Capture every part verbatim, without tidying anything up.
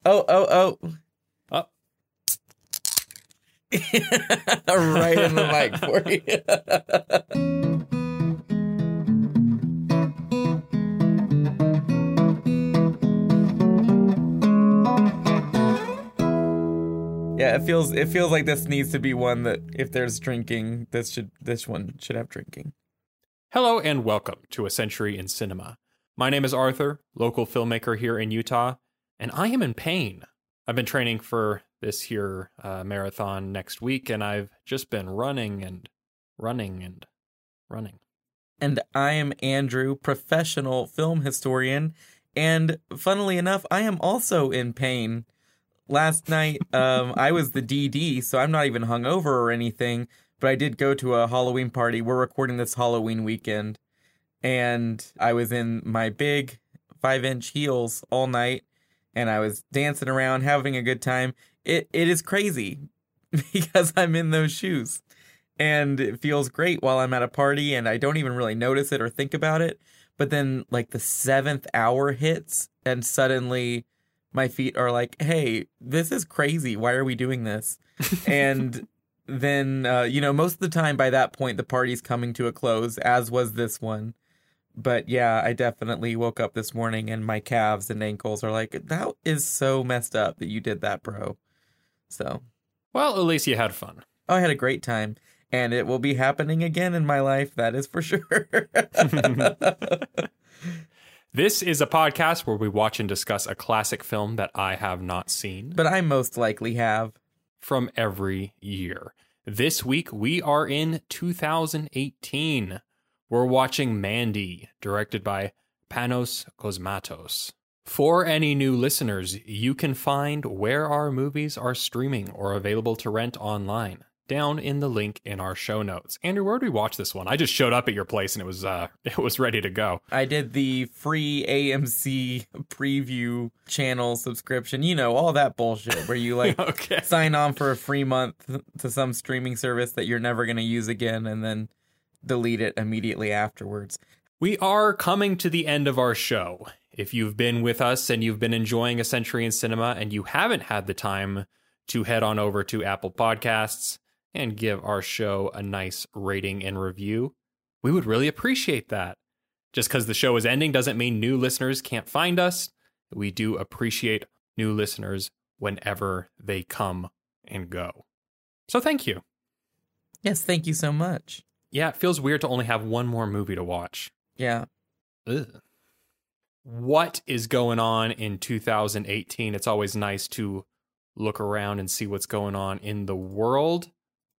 Oh, oh, oh. Oh. Right in the mic for you. Yeah, it feels it feels like this needs to be one that if there's drinking, this should this one should have drinking. Hello and welcome to A Century in Cinema. My name is Arthur, local filmmaker here in Utah, and I am in pain. I've been training for this here uh, marathon next week, and I've just been running and running and running. And I am Andrew, professional film historian, and funnily enough, I am also in pain. Last night, um, I was the D D, so I'm not even hungover or anything, but I did go to a Halloween party. We're recording this Halloween weekend, and I was in my big five-inch heels all night, and I was dancing around, having a good time. It It is crazy because I'm in those shoes, and it feels great while I'm at a party, and I don't even really notice it or think about it. But then, like, the seventh hour hits, and suddenly my feet are like, hey, this is crazy. Why are we doing this? And then, uh, you know, most of the time by that point, the party's coming to a close, as was this one. But yeah, I definitely woke up this morning and my calves and ankles are like, that is so messed up that you did that, bro. So. Well, at least you had fun. Oh, I had a great time. And it will be happening again in my life. That is for sure. This is a podcast where we watch and discuss a classic film that I have not seen. But I most likely have. From every year. This week, we are in two thousand eighteen. We're watching Mandy, directed by Panos Cosmatos. For any new listeners, you can find where our movies are streaming or available to rent online down in the link in our show notes. Andrew, where did we watch this one? I just showed up at your place and it was uh, it was ready to go. I did the free A M C preview channel subscription. You know, all that bullshit where you like okay. sign on for a free month to some streaming service that you're never going to use again and then delete it immediately afterwards. We are coming to the end of our show. If you've been with us and you've been enjoying A Century in Cinema and you haven't had the time to head on over to Apple Podcasts and give our show a nice rating and review, we would really appreciate that. Just because the show is ending doesn't mean new listeners can't find us. We do appreciate new listeners whenever they come and go. So thank you. Yes, thank you so much. Yeah, it feels weird to only have one more movie to watch. Yeah. Ugh. What is going on in two thousand eighteen? It's always nice to look around and see what's going on in the world.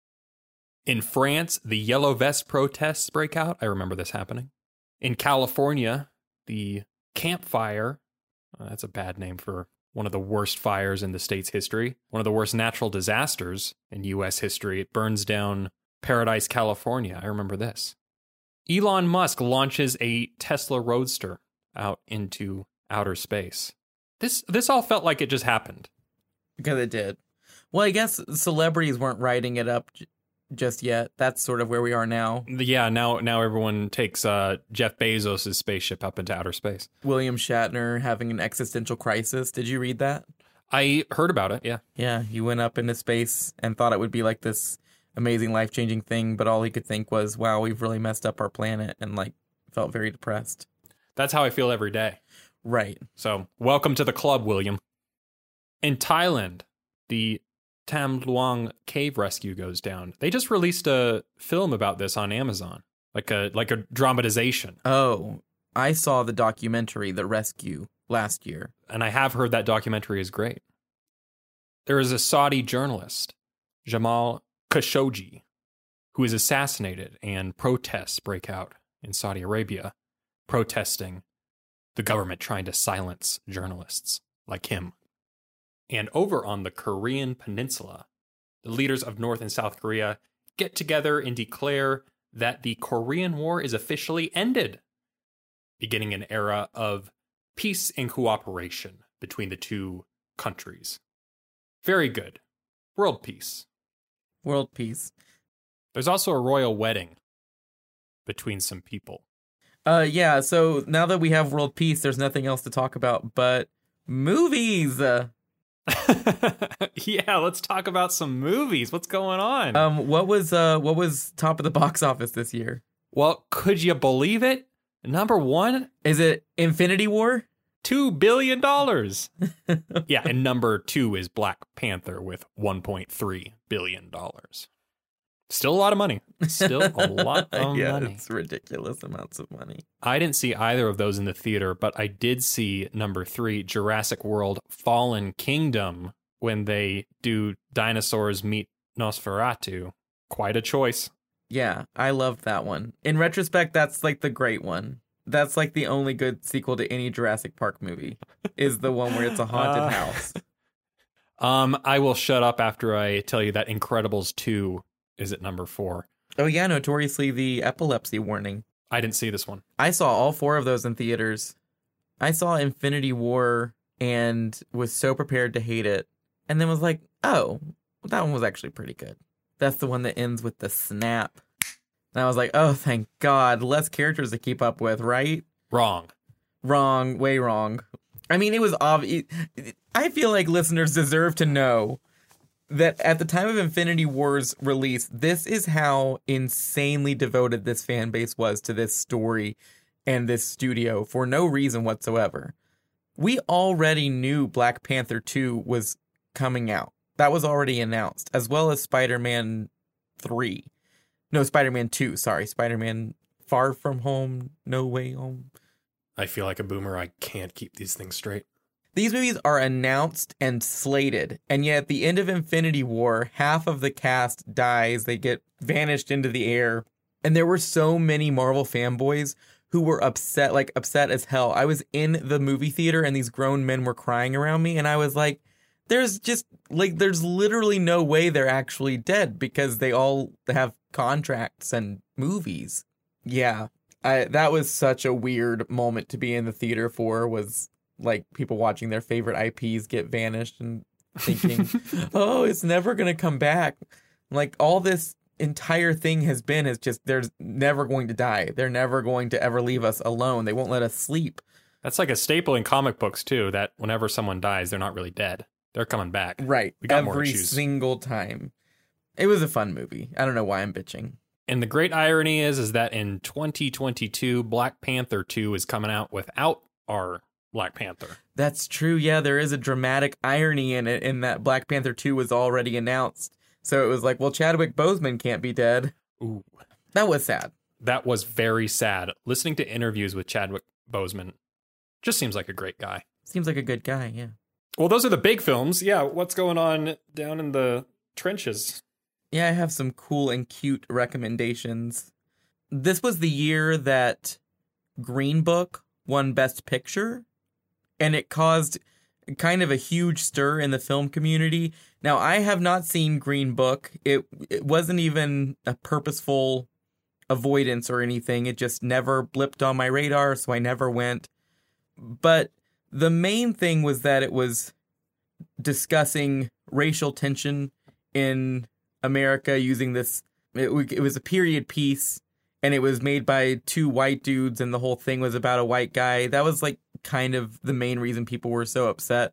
In France, the Yellow Vest protests break out. I remember this happening. In California, the Camp Fire, uh, that's a bad name for one of the worst fires in the state's history, one of the worst natural disasters in U S history. It burns down Paradise, California. I remember this. Elon Musk launches a Tesla Roadster out into outer space. This this all felt like it just happened. Because it did. Well, I guess celebrities weren't writing it up j- just yet. That's sort of where we are now. Yeah, now now everyone takes uh, Jeff Bezos' spaceship up into outer space. William Shatner having an existential crisis. Did you read that? I heard about it, yeah. Yeah, he went up into space and thought it would be like this amazing, life-changing thing, but all he could think was, wow, we've really messed up our planet, and like felt very depressed. That's how I feel every day. Right. So, welcome to the club, William. In Thailand, the Tam Luang cave rescue goes down. They just released a film about this on Amazon, like a like a dramatization. Oh, I saw the documentary, The Rescue, last year. And I have heard that documentary is great. There is a Saudi journalist, Jamal Khashoggi, who is assassinated, and protests break out in Saudi Arabia, protesting the government trying to silence journalists like him. And over on the Korean peninsula, the leaders of North and South Korea get together and declare that the Korean War is officially ended, beginning an era of peace and cooperation between the two countries. Very good. World peace. World peace. There's also a royal wedding between some people. Uh, yeah, so now that we have world peace, there's nothing else to talk about but movies. Uh, Yeah, let's talk about some movies. What's going on? Um, what was uh, what was top of the box office this year? Well, could you believe it? Number one, Is it Infinity War? two billion dollars. Yeah, and number two is Black Panther with one point three billion dollars. Still a lot of money. Still a lot of yeah, money. it's ridiculous amounts of money. I didn't see either of those in the theater, but I did see number three, Jurassic World Fallen Kingdom, when they do dinosaurs meet Nosferatu. Quite a choice. Yeah, I loved that one. In retrospect, that's like the great one. That's like the only good sequel to any Jurassic Park movie, is the one where it's a haunted Uh, house. Um, I will shut up after I tell you that Incredibles two is at number four. Oh yeah, notoriously the epilepsy warning. I didn't see this one. I saw all four of those in theaters. I saw Infinity War and was so prepared to hate it, and then was like, oh, that one was actually pretty good. That's the one that ends with the snap. And I was like, oh, thank God, less characters to keep up with, right? Wrong. Wrong, way wrong. I mean, it was obvious. I feel like listeners deserve to know that at the time of Infinity War's release, this is how insanely devoted this fan base was to this story and this studio for no reason whatsoever. We already knew Black Panther two was coming out. That was already announced, as well as Spider-Man three. No, Spider-Man two, sorry. Spider-Man Far From Home, No Way Home. I feel like a boomer. I can't keep these things straight. These movies are announced and slated, and yet at the end of Infinity War, half of the cast dies. They get vanished into the air. And there were so many Marvel fanboys who were upset, like upset as hell. I was in the movie theater and these grown men were crying around me, and I was like, there's just, like, there's literally no way they're actually dead because they all have contracts and movies. Yeah, I, that was such a weird moment to be in the theater for, was like people watching their favorite I Ps get vanished and thinking, oh, it's never going to come back. Like, all this entire thing has been is just, they're never going to die. They're never going to ever leave us alone. They won't let us sleep. That's like a staple in comic books, too, that whenever someone dies, they're not really dead. They're coming back. Right. We got Every more issues. single time. It was a fun movie. I don't know why I'm bitching. And the great irony is, is that in twenty twenty-two, Black Panther two is coming out without our Black Panther. That's true. Yeah, there is a dramatic irony in it, in that Black Panther two was already announced. So it was like, well, Chadwick Boseman can't be dead. Ooh. That was sad. That was very sad. Listening to interviews with Chadwick Boseman just seems like a great guy. Seems like a good guy, yeah. Well, those are the big films. Yeah, what's going on down in the trenches? Yeah, I have some cool and cute recommendations. This was the year that Green Book won Best Picture, and it caused kind of a huge stir in the film community. Now, I have not seen Green Book. It it wasn't even a purposeful avoidance or anything. It just never blipped on my radar, so I never went. But the main thing was that it was discussing racial tension in America using this. It, it was a period piece, and it was made by two white dudes, and the whole thing was about a white guy. That was like kind of the main reason people were so upset.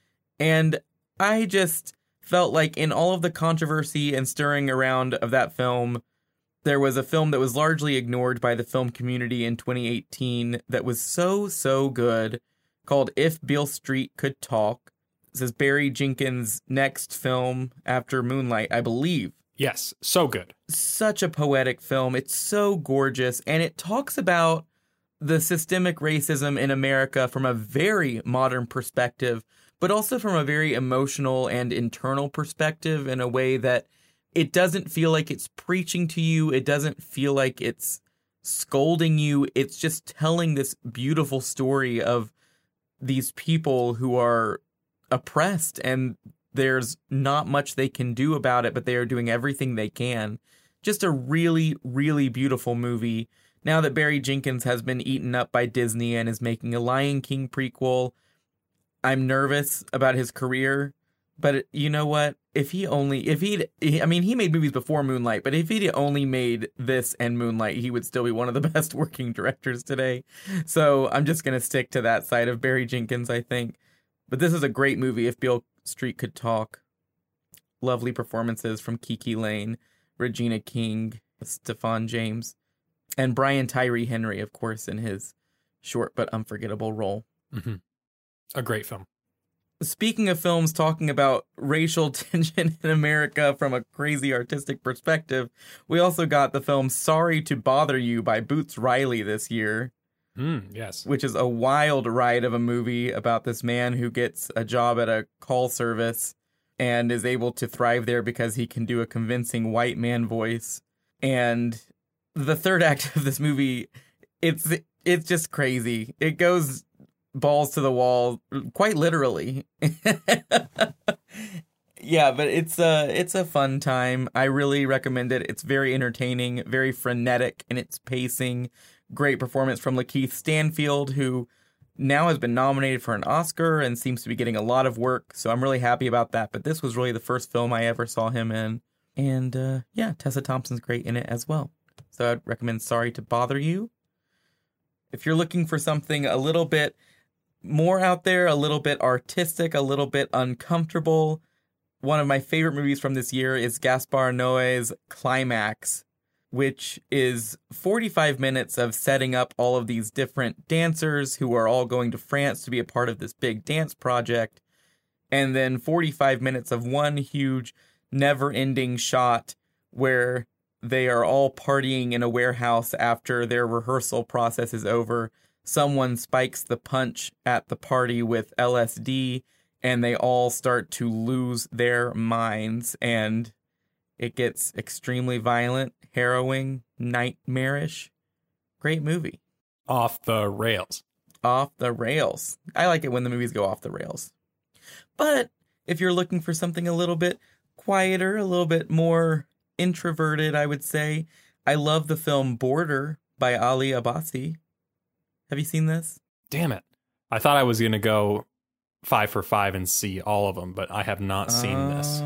And I just felt like in all of the controversy and stirring around of that film, there was a film that was largely ignored by the film community in twenty eighteen that was so, so good, called If Beale Street Could Talk. This is Barry Jenkins' next film after Moonlight, I believe. Yes, so good. Such a poetic film. It's so gorgeous, and it talks about the systemic racism in America from a very modern perspective, but also from a very emotional and internal perspective in a way that it doesn't feel like it's preaching to you. It doesn't feel like it's scolding you. It's just telling this beautiful story of these people who are oppressed, and there's not much they can do about it, but they are doing everything they can. Just a really, really beautiful movie. Now that Barry Jenkins has been eaten up by Disney and is making a Lion King prequel, I'm nervous about his career. But you know what? If he only, if he'd, I mean, he made movies before Moonlight, but if he'd only made this and Moonlight, he would still be one of the best working directors today. So I'm just going to stick to that side of Barry Jenkins, I think. But this is a great movie, If Beale Street Could Talk. Lovely performances from Kiki Lane, Regina King, Stephan James, and Brian Tyree Henry, of course, in his short but unforgettable role. Mm-hmm. A great film. Speaking of films talking about racial tension in America from a crazy artistic perspective, we also got the film Sorry to Bother You by Boots Riley this year. Mm, yes. Which is a wild ride of a movie about this man who gets a job at a call service and is able to thrive there because he can do a convincing white man voice. And the third act of this movie, it's it's just crazy. It goes balls to the wall, quite literally. Yeah, but it's a, it's a fun time. I really recommend it. It's very entertaining, very frenetic in its pacing. Great performance from Lakeith Stanfield, who now has been nominated for an Oscar and seems to be getting a lot of work. So I'm really happy about that. But this was really the first film I ever saw him in. And uh, yeah, Tessa Thompson's great in it as well. So I'd recommend Sorry to Bother You. If you're looking for something a little bit more out there, a little bit artistic, a little bit uncomfortable, one of my favorite movies from this year is Gaspar Noé's Climax, which is forty-five minutes of setting up all of these different dancers who are all going to France to be a part of this big dance project, and then forty-five minutes of one huge, never-ending shot where they are all partying in a warehouse after their rehearsal process is over. Someone spikes the punch at the party with L S D, and they all start to lose their minds, and it gets extremely violent, harrowing, nightmarish. Great movie. Off the rails. Off the rails. I like it when the movies go off the rails. But if you're looking for something a little bit quieter, a little bit more introverted, I would say, I love the film Border by Ali Abbasi. Have you seen this? Damn it. I thought I was going to go five for five and see all of them, but I have not seen uh, this.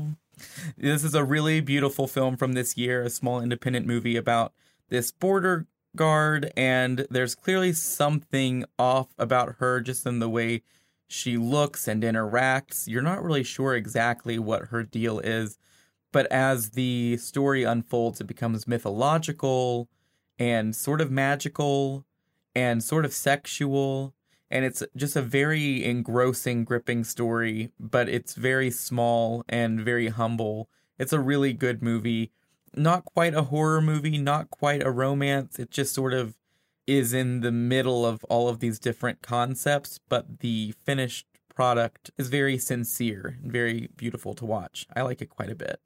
This is a really beautiful film from this year, a small independent movie about this border guard, and there's clearly something off about her just in the way she looks and interacts. You're not really sure exactly what her deal is, but as the story unfolds, it becomes mythological and sort of magical and sort of sexual. And it's just a very engrossing, gripping story, but it's very small and very humble. It's a really good movie. Not quite a horror movie, not quite a romance. It just sort of is in the middle of all of these different concepts, but the finished product is very sincere and very beautiful to watch. I like it quite a bit.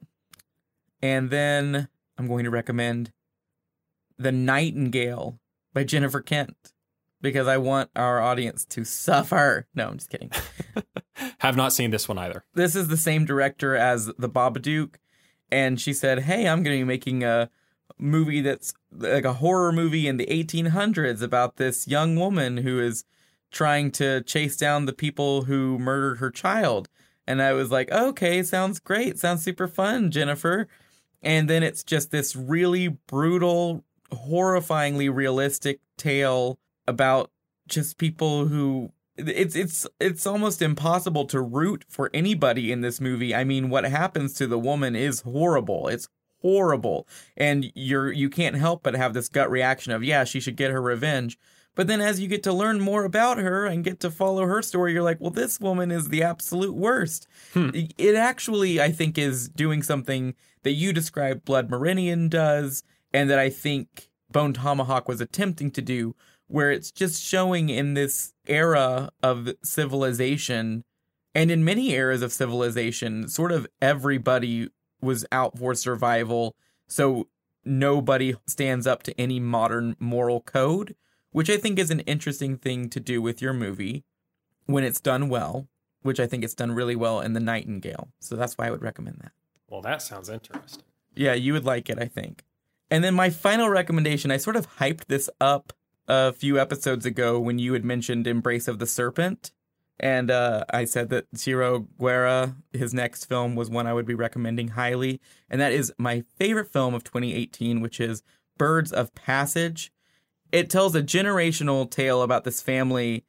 And then I'm going to recommend The Nightingale by Jennifer Kent, because I want our audience to suffer. No, I'm just kidding. Have not seen this one either. This is the same director as The Babadook, and she said, hey, I'm going to be making a movie that's like a horror movie in the eighteen hundreds about this young woman who is trying to chase down the people who murdered her child. And I was like, okay, sounds great. Sounds super fun, Jennifer. And then it's just this really brutal, horrifyingly realistic tale about just people who it's it's it's almost impossible to root for anybody in this movie. I mean, what happens to the woman is horrible. It's horrible. And you're you can't help but have this gut reaction of, yeah, she should get her revenge. But then as you get to learn more about her and get to follow her story, you're like, well, this woman is the absolute worst. Hmm. It actually, I think, is doing something that you described Blood Meridian does, and that I think Bone Tomahawk was attempting to do, where it's just showing in this era of civilization, and in many eras of civilization, sort of everybody was out for survival, so nobody stands up to any modern moral code, which I think is an interesting thing to do with your movie when it's done well, which I think it's done really well in The Nightingale. So that's why I would recommend that. Well, that sounds interesting. Yeah, you would like it, I think. And then my final recommendation, I sort of hyped this up a few episodes ago when you had mentioned Embrace of the Serpent. And uh, I said that Ciro Guerra, his next film, was one I would be recommending highly. And that is my favorite film of twenty eighteen, which is Birds of Passage. It tells a generational tale about this family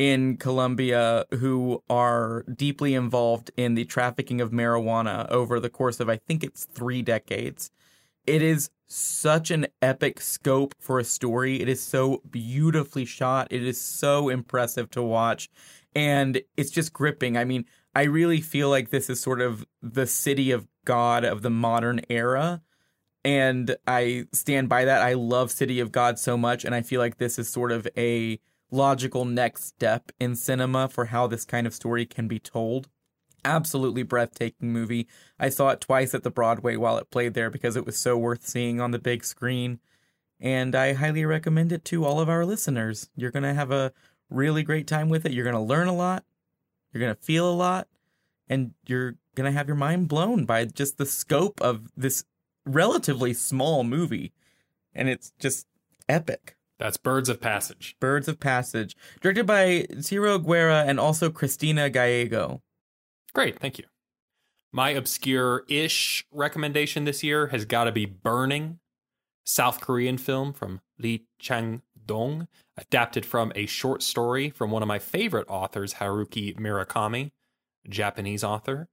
in Colombia who are deeply involved in the trafficking of marijuana over the course of, I think it's three decades. It is such an epic scope for a story. It is so beautifully shot. It is so impressive to watch. And it's just gripping. I mean, I really feel like this is sort of the city of God of the modern era. And I stand by that. I love City of God so much. And I feel like this is sort of a logical next step in cinema for how this kind of story can be told. Absolutely breathtaking movie. I saw it twice at the Broadway while it played there because it was so worth seeing on the big screen. And I highly recommend it to all of our listeners. You're going to have a really great time with it. You're going to learn a lot. You're going to feel a lot. And you're going to have your mind blown by just the scope of this relatively small movie. And it's just epic. That's Birds of Passage. Birds of Passage. Directed by Ciro Guerra and also Cristina Gallego. Great, thank you. My obscure-ish recommendation this year has got to be Burning, South Korean film from Lee Chang-dong, adapted from a short story from one of my favorite authors, Haruki Murakami, a Japanese author.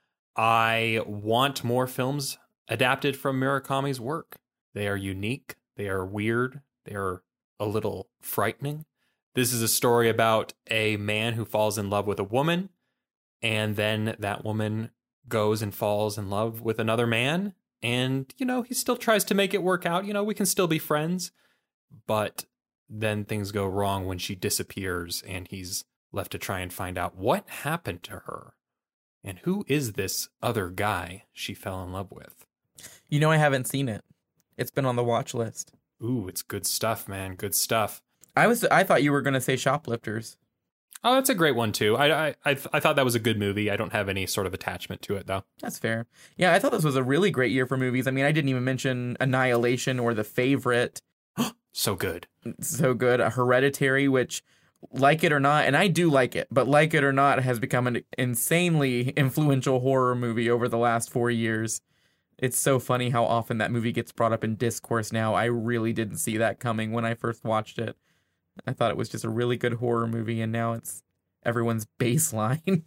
I want more films adapted from Murakami's work. They are unique, they are weird, they are a little frightening. This is a story about a man who falls in love with a woman, and then that woman goes and falls in love with another man. And, you know, he still tries to make it work out. You know, we can still be friends. But then things go wrong when she disappears and he's left to try and find out what happened to her. And who is this other guy she fell in love with? You know, I haven't seen it. It's been on the watch list. Ooh, it's good stuff, man. Good stuff. I was I thought you were going to say Shoplifters. Oh, that's a great one, too. I, I I I thought that was a good movie. I don't have any sort of attachment to it, though. That's fair. Yeah, I thought this was a really great year for movies. I mean, I didn't even mention Annihilation or The Favorite. So good. So good. A Hereditary, which, like it or not, and I do like it, but like it or not, has become an insanely influential horror movie over the last four years. It's so funny how often that movie gets brought up in discourse now. I really didn't see that coming when I first watched it. I thought it was just a really good horror movie, and now it's everyone's baseline.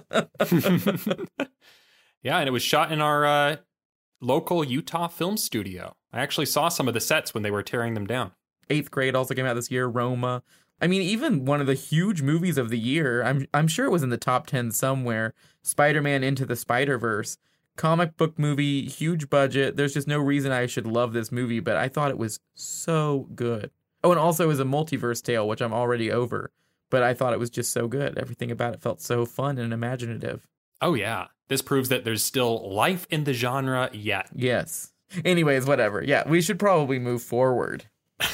Yeah, and it was shot in our uh, local Utah film studio. I actually saw some of the sets when they were tearing them down. Eighth Grade also came out this year, Roma. I mean, even one of the huge movies of the year, I'm I'm sure it was in the top ten somewhere, Spider-Man Into the Spider-Verse. Comic book movie, huge budget. There's just no reason I should love this movie, but I thought it was so good. Oh, and also it was a multiverse tale, which I'm already over. But I thought it was just so good. Everything about it felt so fun and imaginative. Oh, yeah. This proves that there's still life in the genre yet. Yes. Anyways, whatever. Yeah, we should probably move forward.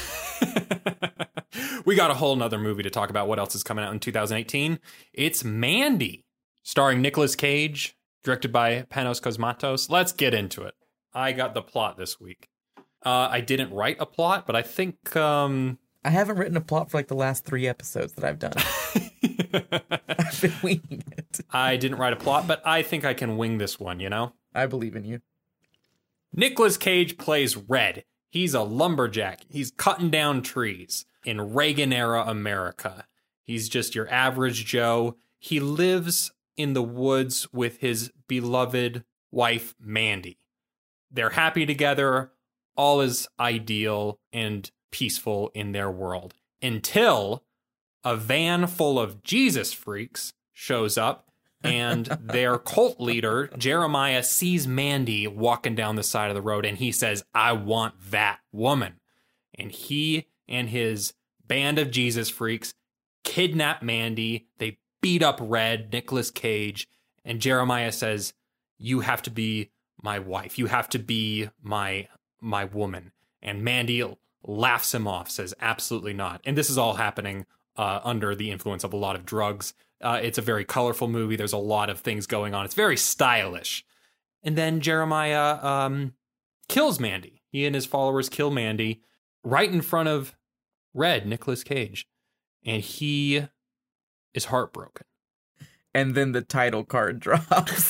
We got a whole nother movie to talk about. What else is coming out in two thousand eighteen? It's Mandy, starring Nicolas Cage, directed by Panos Cosmatos. Let's get into it. I got the plot this week. Uh, I didn't write a plot, but I think... Um... I haven't written a plot for like the last three episodes that I've done. I've been winging it. I didn't write a plot, but I think I can wing this one, you know? I believe in you. Nicolas Cage plays Red. He's a lumberjack. He's cutting down trees in Reagan-era America. He's just your average Joe. He lives in the woods with his beloved wife, Mandy. They're happy together. All is ideal and peaceful in their world until a van full of Jesus freaks shows up and their cult leader, Jeremiah, sees Mandy walking down the side of the road and he says, I want that woman. And he and his band of Jesus freaks kidnap Mandy. They beat up Red, Nicolas Cage, and Jeremiah says, you have to be my wife. You have to be my my woman. And Mandy laughs him off, says, absolutely not. And this is all happening uh, under the influence of a lot of drugs. Uh, it's a very colorful movie. There's a lot of things going on. It's very stylish. And then Jeremiah um, kills Mandy. He and his followers kill Mandy right in front of Red, Nicolas Cage. And he is heartbroken. And then the title card drops.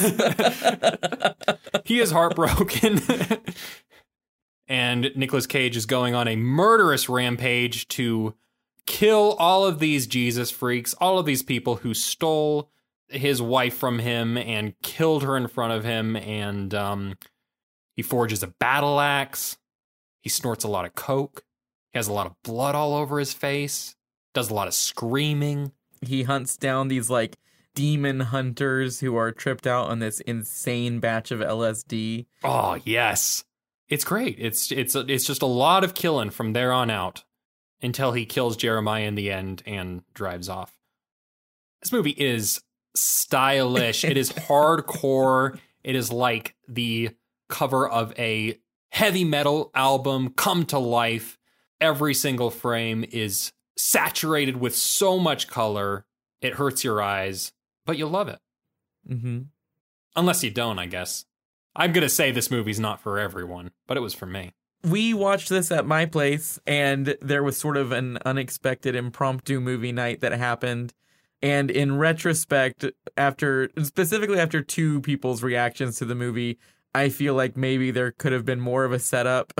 He is heartbroken. And Nicolas Cage is going on a murderous rampage to kill all of these Jesus freaks, all of these people who stole his wife from him and killed her in front of him. And um, he forges a battle axe. He snorts a lot of coke. He has a lot of blood all over his face. Does a lot of screaming. He hunts down these, like, demon hunters who are tripped out on this insane batch of L S D. Oh, yes. It's great. It's it's it's just a lot of killing from there on out until he kills Jeremiah in the end and drives off. This movie is stylish. It is hardcore. It is like the cover of a heavy metal album come to life. Every single frame is saturated with so much color. It hurts your eyes, but you love it. Mm-hmm. Unless you don't, I guess. I'm going to say this movie's not for everyone, but it was for me. We watched this at my place, and there was sort of an unexpected impromptu movie night that happened. And in retrospect, after specifically after two people's reactions to the movie, I feel like maybe there could have been more of a setup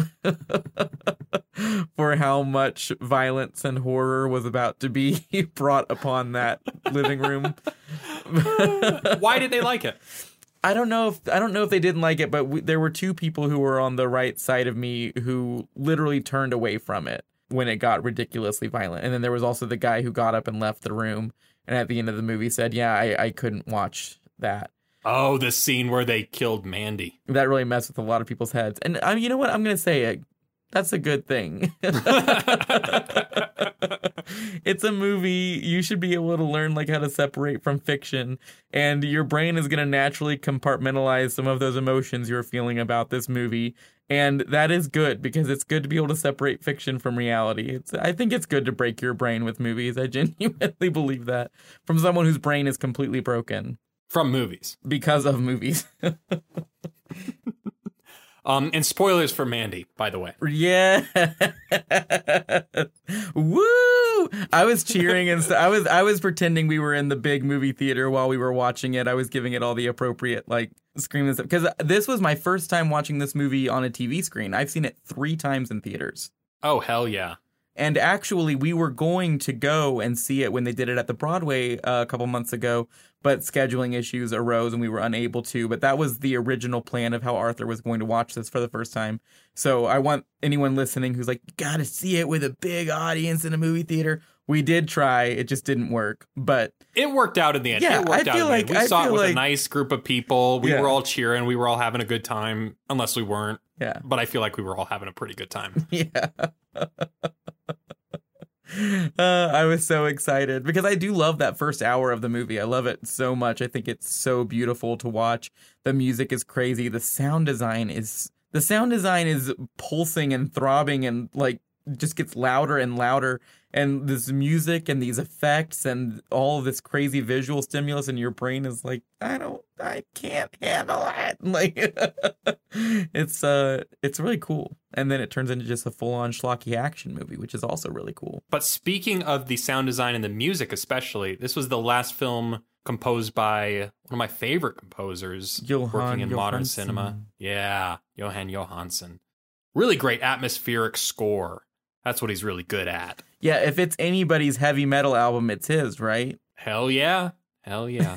for how much violence and horror was about to be brought upon that living room. Why did they like it? I don't know if I don't know if they didn't like it, but we, there were two people who were on the right side of me who literally turned away from it when it got ridiculously violent. And then there was also the guy who got up and left the room, and at the end of the movie said, "Yeah, I, I couldn't watch that." Oh, the scene where they killed Mandy. That really messed with a lot of people's heads. And I mean, you know what? I'm going to say it. That's a good thing. It's a movie. You should be able to learn like how to separate from fiction. And your brain is going to naturally compartmentalize some of those emotions you're feeling about this movie. And that is good because it's good to be able to separate fiction from reality. It's, I think it's good to break your brain with movies. I genuinely believe that from someone whose brain is completely broken. From movies. Because of movies. um, and spoilers for Mandy, by the way. Yeah. Woo! I was cheering and st- I was I was pretending we were in the big movie theater while we were watching it. I was giving it all the appropriate like scream and stuff because this was my first time watching this movie on a T V screen. I've seen it three times in theaters. Oh, hell yeah. And actually, we were going to go and see it when they did it at the Broadway uh, a couple months ago, but scheduling issues arose and we were unable to. But that was the original plan of how Arthur was going to watch this for the first time. So I want anyone listening who's like, you got to see it with a big audience in a movie theater. We did try. It just didn't work. But it worked out in the end. Yeah, it worked I out feel in like, the end. We I saw it feel with like, a nice group of people. We yeah. were all cheering. We were all having a good time, unless we weren't. Yeah. But I feel like we were all having a pretty good time. Yeah. Uh, I was so excited because I do love that first hour of the movie. I love it so much. I think it's so beautiful to watch. The music is crazy. The sound design is the sound design is pulsing and throbbing and like just gets louder and louder. And this music and these effects and all of this crazy visual stimulus, and your brain is like, I don't, I can't handle it. Like, it's uh, it's really cool. And then it turns into just a full-on schlocky action movie, which is also really cool. But speaking of the sound design and the music, especially, this was the last film composed by one of my favorite composers Johan working in modern Johansson. cinema. Yeah, Johan Johansson. Really great atmospheric score. That's what he's really good at. Yeah, if it's anybody's heavy metal album, it's his, right? Hell yeah. Hell yeah.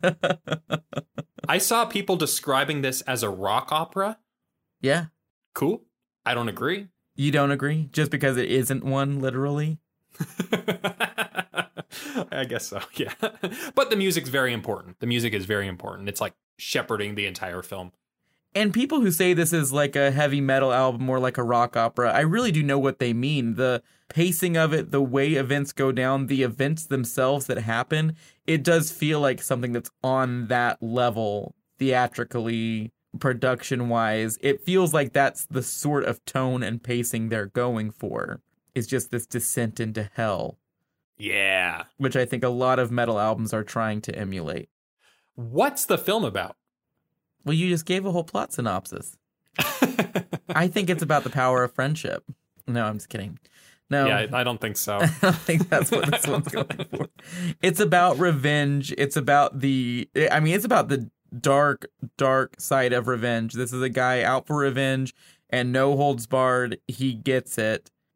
I saw people describing this as a rock opera. Yeah. Cool. I don't agree. You don't agree? Just because it isn't one, literally? I guess so, yeah. But the music's very important. The music is very important. It's like shepherding the entire film. And people who say this is like a heavy metal album or like a rock opera, I really do know what they mean. The pacing of it, the way events go down, the events themselves that happen, it does feel like something that's on that level theatrically, production-wise. It feels like that's the sort of tone and pacing they're going for. It's just this descent into hell. Yeah. Which I think a lot of metal albums are trying to emulate. What's the film about? Well, you just gave a whole plot synopsis. I think it's about the power of friendship. No, I'm just kidding. No. Yeah, I don't think so. I don't think that's what this one's going for. It's about revenge. It's about the, I mean, it's about the dark, dark side of revenge. This is a guy out for revenge and no holds barred. He gets it.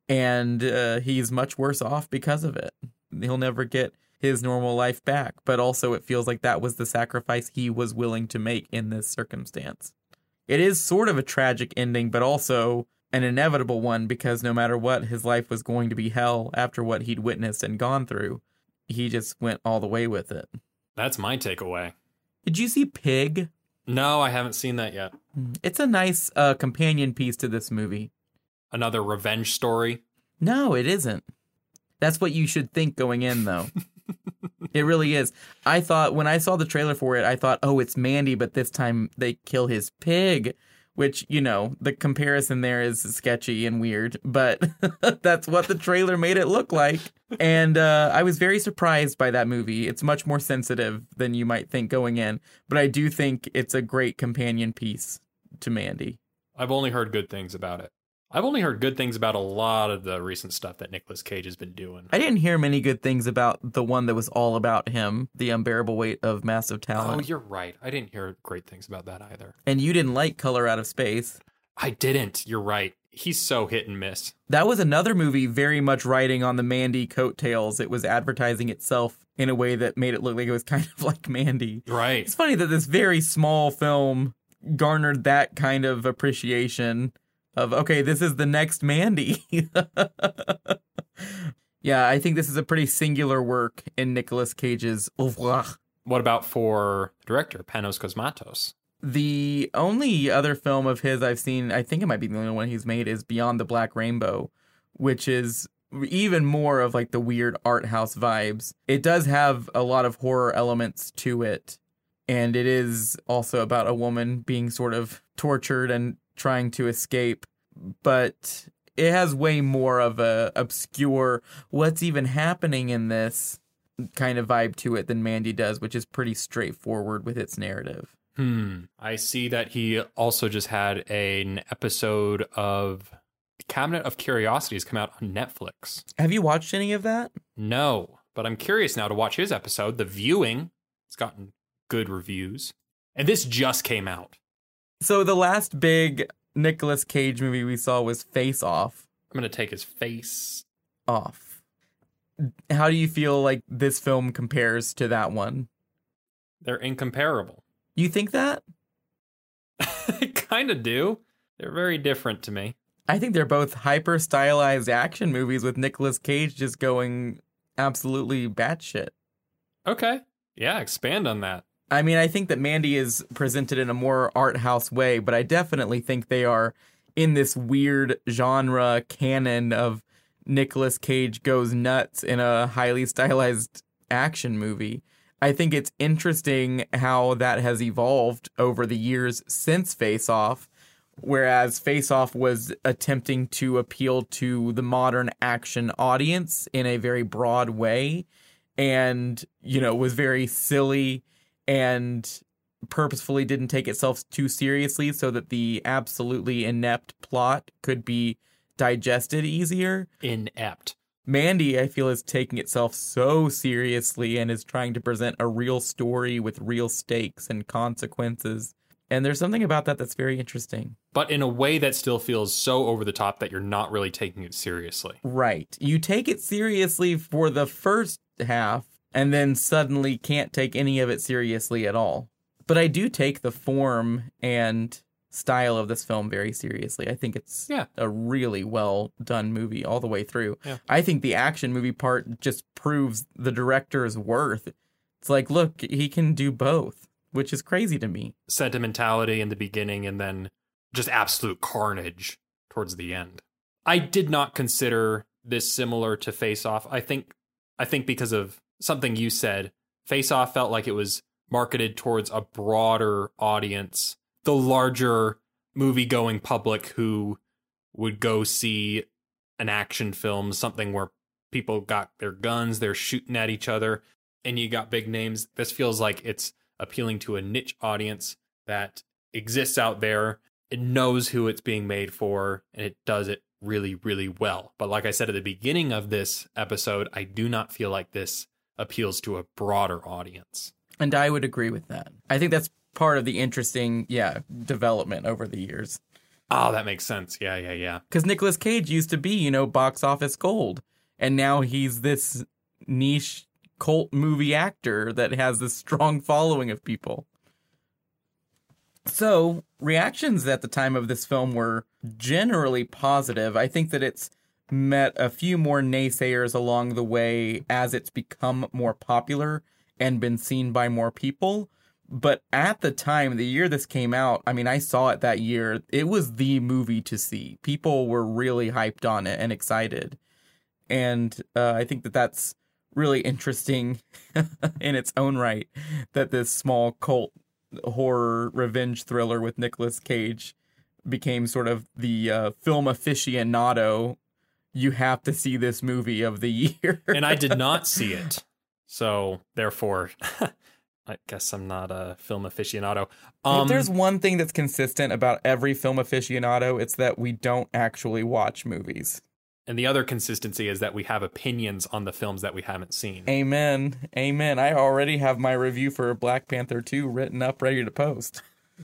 and uh, he's much worse off because of it. He'll never get his normal life back, but also it feels like that was the sacrifice he was willing to make in this circumstance. It is sort of a tragic ending, but also an inevitable one, because no matter what, his life was going to be hell after what he'd witnessed and gone through. He just went all the way with it. That's my takeaway. Did you see Pig? No, I haven't seen that yet. It's a nice uh, companion piece to this movie. Another revenge story? No, it isn't. That's what you should think going in, though. It really is. I thought, when I saw the trailer for it, I thought, oh, it's Mandy, but this time they kill his pig, which, you know, the comparison there is sketchy and weird, but that's what the trailer made it look like. And uh, I was very surprised by that movie. It's much more sensitive than you might think going in, but I do think it's a great companion piece to Mandy. I've only heard good things about it. I've only heard good things about a lot of the recent stuff that Nicolas Cage has been doing. I didn't hear many good things about the one that was all about him, The Unbearable Weight of Massive Talent. Oh, you're right. I didn't hear great things about that either. And you didn't like Color Out of Space. I didn't. You're right. He's so hit and miss. That was another movie very much riding on the Mandy coattails. It was advertising itself in a way that made it look like it was kind of like Mandy. Right. It's funny that this very small film garnered that kind of appreciation of, okay, this is the next Mandy. Yeah, I think this is a pretty singular work in Nicolas Cage's oeuvre. What about for the director, Panos Cosmatos? The only other film of his I've seen, I think it might be the only one he's made, is Beyond the Black Rainbow, which is even more of like the weird art house vibes. It does have a lot of horror elements to it, and it is also about a woman being sort of tortured and trying to escape, but it has way more of a obscure, what's even happening in this kind of vibe to it than Mandy does, which is pretty straightforward with its narrative. Hmm. I see that he also just had an episode of Cabinet of Curiosities come out on Netflix. Have you watched any of that? No, but I'm curious now to watch his episode. The Viewing, it's gotten good reviews. And this just came out. So the last big Nicolas Cage movie we saw was Face Off. I'm going to take his face off. How do you feel like this film compares to that one? They're incomparable. You think that? I kind of do. They're very different to me. I think they're both hyper-stylized action movies with Nicolas Cage just going absolutely batshit. Okay. Yeah, expand on that. I mean, I think that Mandy is presented in a more art house way, but I definitely think they are in this weird genre canon of Nicolas Cage goes nuts in a highly stylized action movie. I think it's interesting how that has evolved over the years since Face Off, whereas Face Off was attempting to appeal to the modern action audience in a very broad way and, you know, was very silly and purposefully didn't take itself too seriously so that the absolutely inept plot could be digested easier. Inept. Mandy, I feel, is taking itself so seriously and is trying to present a real story with real stakes and consequences. And there's something about that that's very interesting. But in a way that still feels so over the top that you're not really taking it seriously. Right. You take it seriously for the first half, and then suddenly can't take any of it seriously at all. But I do take the form and style of this film very seriously. I think it's yeah. a really well done movie all the way through. Yeah. I think the action movie part just proves the director's worth. It's like, look, he can do both, which is crazy to me. Sentimentality in the beginning and then just absolute carnage towards the end. I did not consider this similar to Face Off. I think I think because of something you said, Face Off felt like it was marketed towards a broader audience, the larger movie-going public who would go see an action film, something where people got their guns, they're shooting at each other, and you got big names. This feels like it's appealing to a niche audience that exists out there. It knows who it's being made for, and it does it really, really well. But like I said at the beginning of this episode, I do not feel like this appeals to a broader audience. And I would agree with that. I think that's part of the interesting, yeah, development over the years. Oh, that makes sense. Yeah, yeah, yeah. Because Nicolas Cage used to be, you know, box office gold. And now he's this niche cult movie actor that has this strong following of people. So, reactions at the time of this film were generally positive. I think that it's met a few more naysayers along the way as it's become more popular and been seen by more people. But at the time, the year this came out, I mean, I saw it that year. It was the movie to see. People were really hyped on it and excited. And uh, I think that that's really interesting in its own right, that this small cult horror revenge thriller with Nicolas Cage became sort of the uh, film aficionado. You have to see this movie of the year. And I did not see it. So, therefore, I guess I'm not a film aficionado. Um, if there's one thing that's consistent about every film aficionado, it's that we don't actually watch movies. And the other consistency is that we have opinions on the films that we haven't seen. Amen. Amen. I already have my review for Black Panther two written up, ready to post.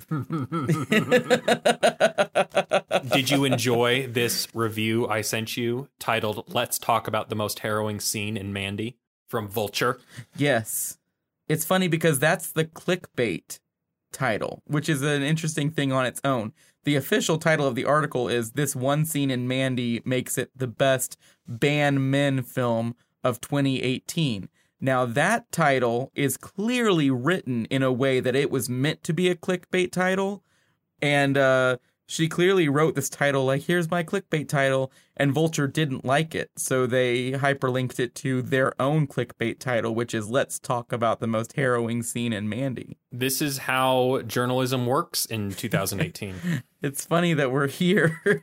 Did you enjoy this review I sent you titled, Let's Talk About the Most Harrowing Scene in Mandy from Vulture? Yes. It's funny because that's the clickbait title, which is an interesting thing on its own. The official title of the article is This One Scene in Mandy Makes It the Best Ban Men Film of twenty eighteen. Now, that title is clearly written in a way that it was meant to be a clickbait title. And uh, she clearly wrote this title like, here's my clickbait title. And Vulture didn't like it. So they hyperlinked it to their own clickbait title, which is Let's Talk About the Most Harrowing Scene in Mandy. This is how journalism works in two thousand eighteen. It's funny that we're here.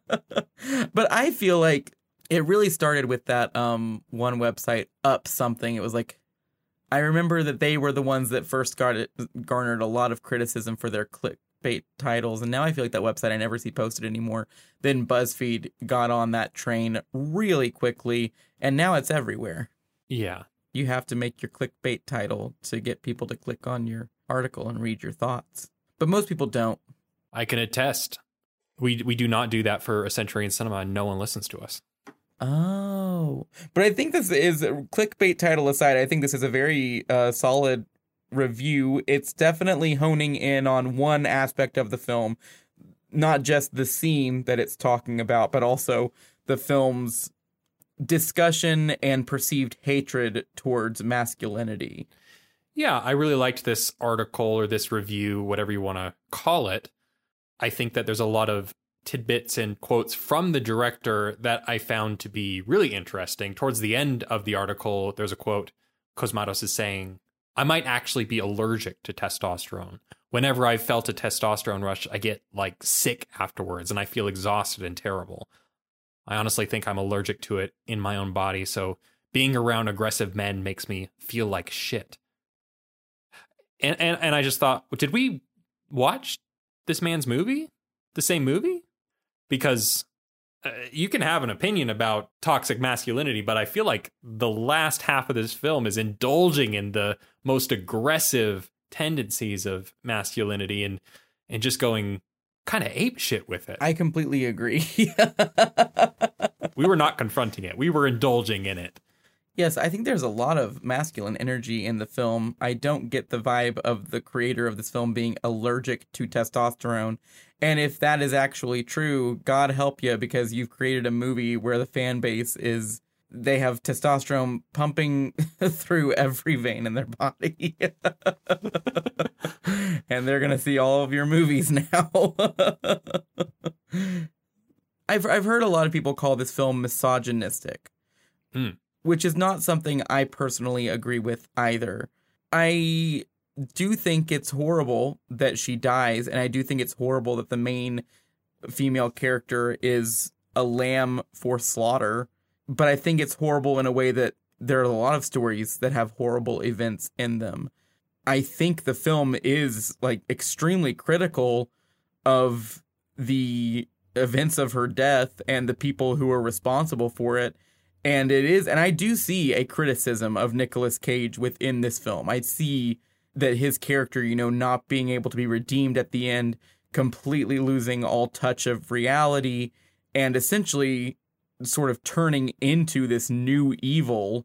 But I feel like it really started with that um, one website, Up Something. It was like, I remember that they were the ones that first got it, garnered a lot of criticism for their clickbait titles. And now I feel like that website I never see posted anymore. Then BuzzFeed got on that train really quickly. And now it's everywhere. Yeah. You have to make your clickbait title to get people to click on your article and read your thoughts. But most people don't. I can attest. We we do not do that for A Century in Cinema, and no one listens to us. Oh, but I think this is, clickbait title aside, I think this is a very uh, solid review. It's definitely honing in on one aspect of the film, not just the scene that it's talking about, but also the film's discussion and perceived hatred towards masculinity. Yeah, I really liked this article or this review, whatever you want to call it. I think that there's a lot of tidbits and quotes from the director that I found to be really interesting. Towards the end of the article, there's a quote. Cosmatos is saying, I might actually be allergic to testosterone. Whenever I've felt a testosterone rush, I get like sick afterwards and I feel exhausted and terrible. I honestly think I'm allergic to it in my own body, so being around aggressive men makes me feel like shit. And and, and I just thought, did we watch this man's movie? The same movie? Because uh, you can have an opinion about toxic masculinity, but I feel like the last half of this film is indulging in the most aggressive tendencies of masculinity and and just going kind of ape shit with it. I completely agree. We were not confronting it. We were indulging in it. Yes, I think there's a lot of masculine energy in the film. I don't get the vibe of the creator of this film being allergic to testosterone. And if that is actually true, God help you, because you've created a movie where the fan base is, they have testosterone pumping through every vein in their body. And they're going to see all of your movies now. I've I've heard a lot of people call this film misogynistic. Hmm. Which is not something I personally agree with either. I do think it's horrible that she dies, and I do think it's horrible that the main female character is a lamb for slaughter. But I think it's horrible in a way that there are a lot of stories that have horrible events in them. I think the film is like extremely critical of the events of her death and the people who are responsible for it. And it is, and I do see a criticism of Nicolas Cage within this film. I see that his character, you know, not being able to be redeemed at the end completely losing all touch of reality and essentially sort of turning into this new evil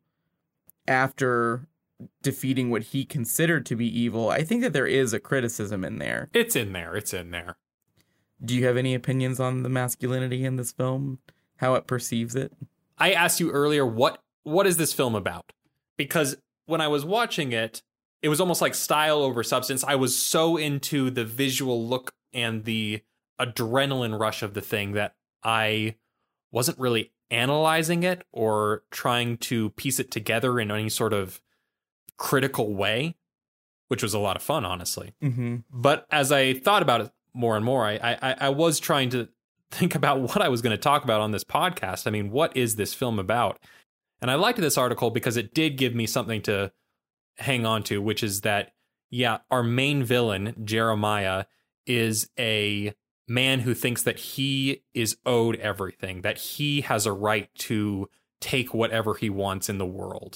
after defeating what he considered to be evil. I think that there is a criticism in there. It's in there. It's in there. Do you have any opinions on the masculinity in this film? How it perceives it? I asked you earlier, what what is this film about? Because when I was watching it, it was almost like style over substance. I was so into the visual look and the adrenaline rush of the thing that I wasn't really analyzing it or trying to piece it together in any sort of critical way, which was a lot of fun, honestly. Mm-hmm. But as I thought about it more and more, I, I, I was trying to think about what I was going to talk about on this podcast. I mean, what is this film about? And I liked this article because it did give me something to hang on to, which is that, yeah, our main villain, Jeremiah, is a man who thinks that he is owed everything, that he has a right to take whatever he wants in the world.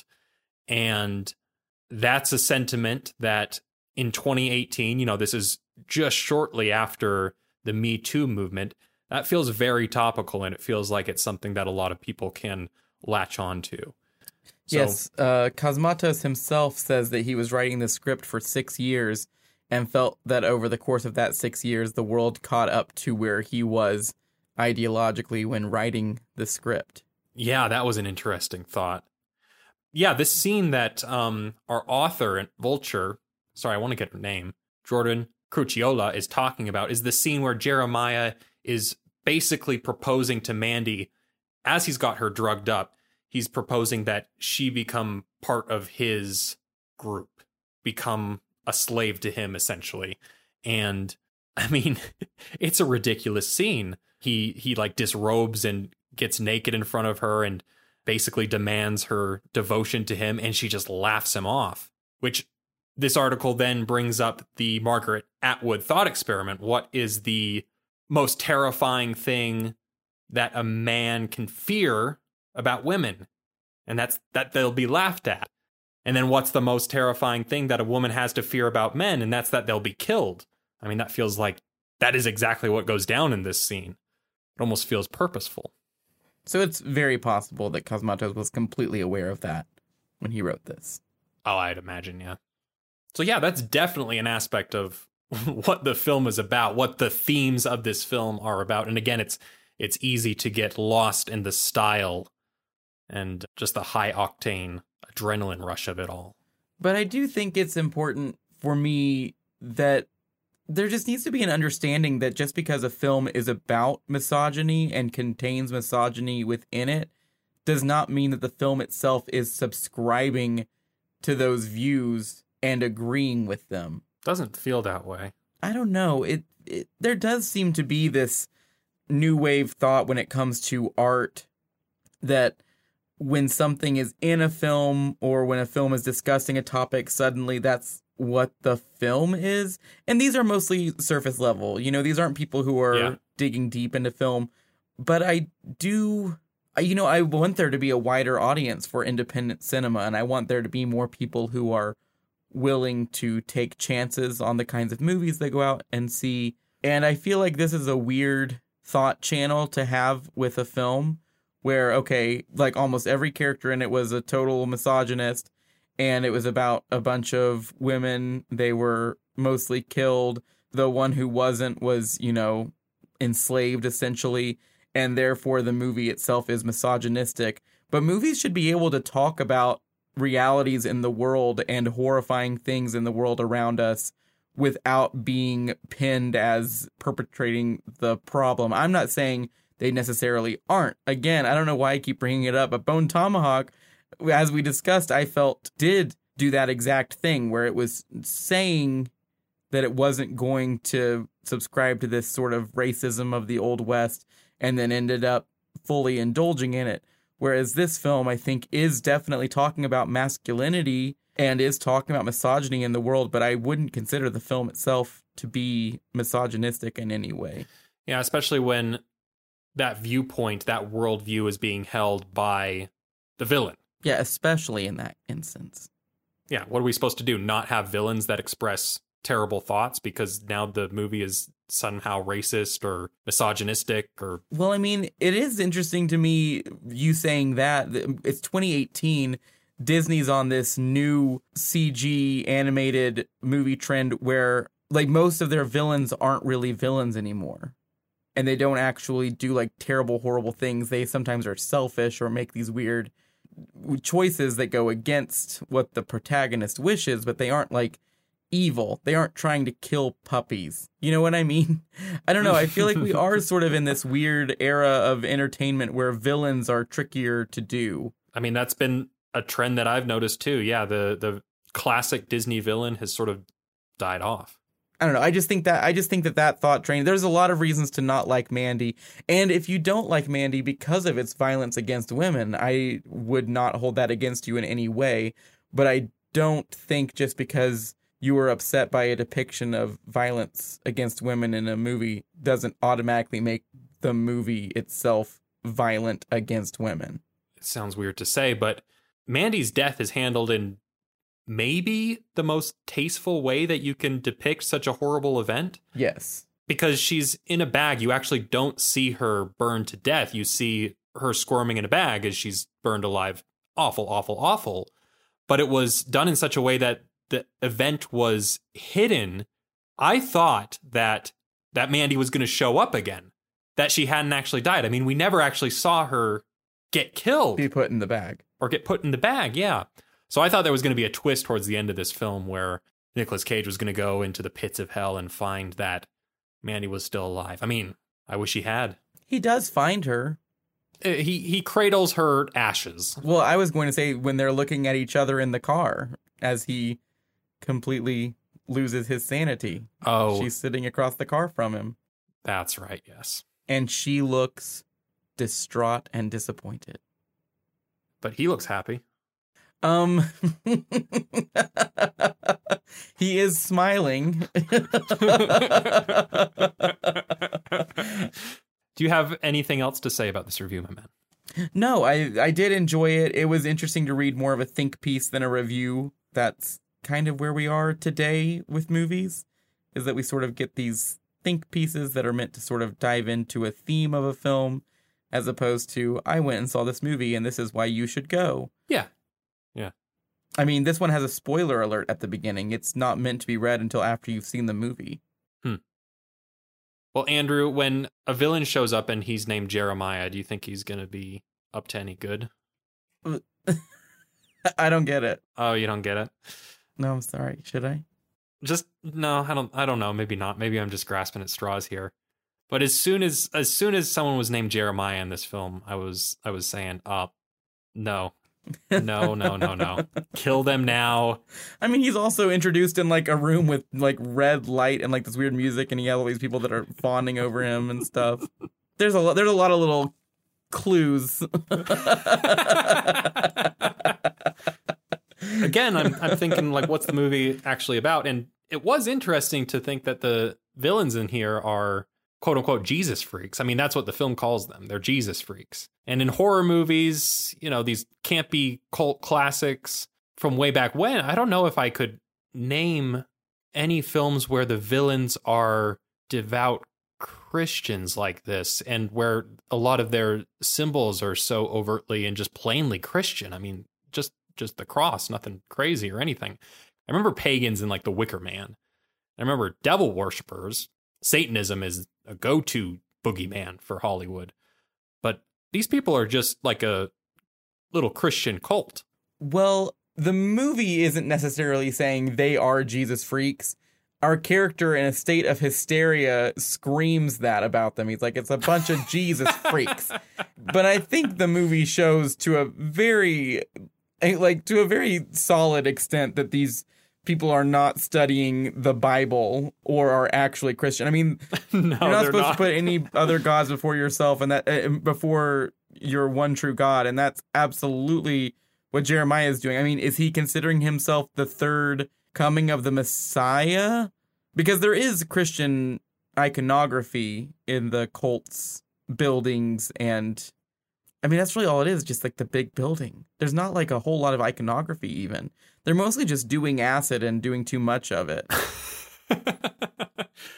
And that's a sentiment that in twenty eighteen, you know, this is just shortly after the Me Too movement, that feels very topical, and it feels like it's something that a lot of people can latch on to. So, yes, uh, Cosmatos himself says that he was writing the script for six years and felt that over the course of that six years, the world caught up to where he was ideologically when writing the script. Yeah, that was an interesting thought. Yeah, this scene that um, our author at Vulture, sorry, I want to get her name, Jordan Crucchiola, is talking about is the scene where Jeremiah is basically proposing to Mandy, as he's got her drugged up, he's proposing that she become part of his group, become a slave to him, essentially. And I mean, it's a ridiculous scene. He he like disrobes and gets naked in front of her and basically demands her devotion to him, and she just laughs him off, which this article then brings up the Margaret Atwood thought experiment. What is the most terrifying thing that a man can fear about women? And that's that they'll be laughed at. And then what's the most terrifying thing that a woman has to fear about men? And that's that they'll be killed. I mean, that feels like that is exactly what goes down in this scene. It almost feels purposeful. So it's very possible that Cosmatos was completely aware of that when he wrote this. Oh, I'd imagine, yeah. So yeah, that's definitely an aspect of what the film is about, what the themes of this film are about. And again, it's it's easy to get lost in the style and just the high octane adrenaline rush of it all. But I do think it's important for me that there just needs to be an understanding that just because a film is about misogyny and contains misogyny within it does not mean that the film itself is subscribing to those views and agreeing with them. Doesn't feel that way. I don't know. It, it there does seem to be this new wave thought when it comes to art that when something is in a film or when a film is discussing a topic, suddenly that's what the film is. And these are mostly surface level. You know, these aren't people who are Yeah. digging deep into film. But I do, I- you know, I want there to be a wider audience for independent cinema. And I want there to be more people who are willing to take chances on the kinds of movies they go out and see. And I feel like this is a weird thought channel to have with a film where, okay, like almost every character in it was a total misogynist, and it was about a bunch of women. They were mostly killed. The one who wasn't was, you know, enslaved essentially, and therefore the movie itself is misogynistic. But movies should be able to talk about realities in the world and horrifying things in the world around us without being pinned as perpetrating the problem. I'm not saying they necessarily aren't. Again, I don't know why I keep bringing it up, but Bone Tomahawk, as we discussed, I felt did do that exact thing where it was saying that it wasn't going to subscribe to this sort of racism of the Old West and then ended up fully indulging in it. Whereas this film, I think, is definitely talking about masculinity and is talking about misogyny in the world, but I wouldn't consider the film itself to be misogynistic in any way. Yeah, especially when that viewpoint, that worldview is being held by the villain. Yeah, especially in that instance. Yeah, what are we supposed to do? Not have villains that express terrible thoughts because now the movie is somehow racist or misogynistic or... Well, I mean, it is interesting to me, you saying that. It's twenty eighteen. Disney's on this new C G animated movie trend where, like, most of their villains aren't really villains anymore. And they don't actually do, like, terrible, horrible things. They sometimes are selfish or make these weird choices that go against what the protagonist wishes, but they aren't, like, evil. They aren't trying to kill puppies. You know what I mean? I don't know. I feel like we are sort of in this weird era of entertainment where villains are trickier to do. I mean, that's been a trend that I've noticed too. Yeah, the the classic Disney villain has sort of died off. I don't know. I just think that I just think that that thought train, there's a lot of reasons to not like Mandy. And if you don't like Mandy because of its violence against women, I would not hold that against you in any way. But I don't think just because you were upset by a depiction of violence against women in a movie doesn't automatically make the movie itself violent against women. It sounds weird to say, but Mandy's death is handled in maybe the most tasteful way that you can depict such a horrible event. Yes. Because she's in a bag. You actually don't see her burned to death. You see her squirming in a bag as she's burned alive. Awful, awful, awful. But it was done in such a way that the event was hidden. I thought that that Mandy was going to show up again, that she hadn't actually died. I mean, we never actually saw her get killed. Be put in the bag. Or get put in the bag, yeah. So I thought there was going to be a twist towards the end of this film where Nicolas Cage was going to go into the pits of hell and find that Mandy was still alive. I mean, I wish he had. He does find her. Uh, He he cradles her ashes. Well, I was going to say when they're looking at each other in the car as he completely loses his sanity. Oh. She's sitting across the car from him. That's right, yes. And she looks distraught and disappointed. But he looks happy. Um, he is smiling. Do you have anything else to say about this review, my man? No, I, I did enjoy it. It was interesting to read more of a think piece than a review. That's kind of where we are today with movies, is that we sort of get these think pieces that are meant to sort of dive into a theme of a film, as opposed to, I went and saw this movie and this is why you should go. Yeah. Yeah. I mean, this one has a spoiler alert at the beginning. It's not meant to be read until after you've seen the movie. Hmm. Well, Andrew, when a villain shows up and he's named Jeremiah, do you think he's going to be up to any good? I don't get it. Oh, you don't get it? No, I'm sorry. Should I? Just, no, I don't, I don't know. Maybe not. Maybe I'm just grasping at straws here. But as soon as, as soon as someone was named Jeremiah in this film, I was, I was saying, uh, no, no, no, no, no. Kill them now. I mean, he's also introduced in like a room with like red light and like this weird music, and he has all these people that are fawning over him and stuff. There's a lot, there's a lot of little clues. Again, I'm I'm thinking like, what's the movie actually about? And it was interesting to think that the villains in here are quote unquote Jesus freaks. I mean, that's what the film calls them. They're Jesus freaks. And in horror movies, you know, these campy cult classics from way back when, I don't know if I could name any films where the villains are devout Christians like this, and where a lot of their symbols are so overtly and just plainly Christian. I mean, just just the cross, nothing crazy or anything. I remember pagans in like The Wicker Man. I remember devil worshippers. Satanism is a go-to boogeyman for Hollywood. But these people are just like a little Christian cult. Well, the movie isn't necessarily saying they are Jesus freaks. Our character in a state of hysteria screams that about them. He's like, it's a bunch of Jesus freaks. But I think the movie shows to a very, like, to a very solid extent that these people are not studying the Bible or are actually Christian. I mean, no, you're not supposed not. to put any other gods before yourself and that uh, before your one true God. And that's absolutely what Jeremiah is doing. I mean, is he considering himself the third coming of the Messiah? Because there is Christian iconography in the cult's buildings, and I mean, that's really all it is, just like the big building. There's not like a whole lot of iconography even. They're mostly just doing acid and doing too much of it. But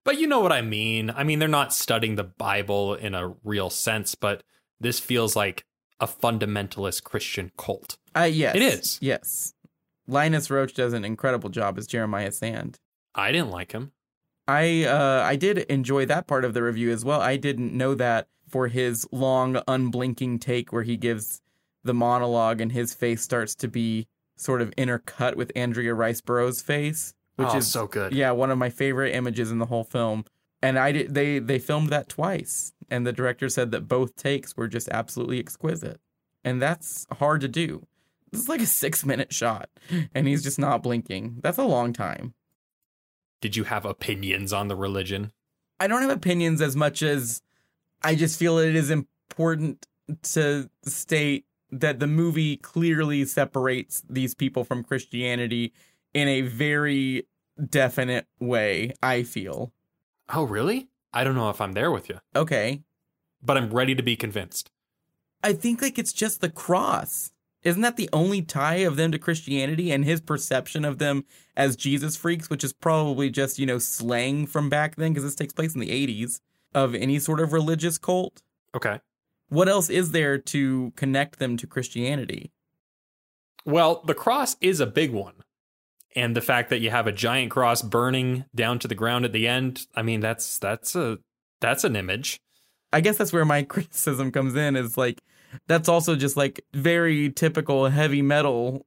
But you know what I mean. I mean, they're not studying the Bible in a real sense, but this feels like a fundamentalist Christian cult. Uh, yes. It is. Yes. Linus Roach does an incredible job as Jeremiah Sand. I didn't like him. I uh, I did enjoy that part of the review as well. I didn't know that for his long, unblinking take where he gives the monologue and his face starts to be sort of intercut with Andrea Riseborough's face, which oh, is so good. Yeah, one of my favorite images in the whole film. And I did, they they filmed that twice, and the director said that both takes were just absolutely exquisite, and that's hard to do. This is like a six minute shot, and he's just not blinking. That's a long time. Did you have opinions on the religion? I don't have opinions as much as I just feel it is important to state that the movie clearly separates these people from Christianity in a very definite way, I feel. Oh, really? I don't know if I'm there with you. Okay. But I'm ready to be convinced. I think like it's just the cross. Isn't that the only tie of them to Christianity and his perception of them as Jesus freaks, which is probably just, you know, slang from back then because this takes place in the eighties of any sort of religious cult? Okay. What else is there to connect them to Christianity? Well, the cross is a big one. And the fact that you have a giant cross burning down to the ground at the end, I mean, that's that's a that's an image. I guess that's where my criticism comes in, is like, that's also just like very typical heavy metal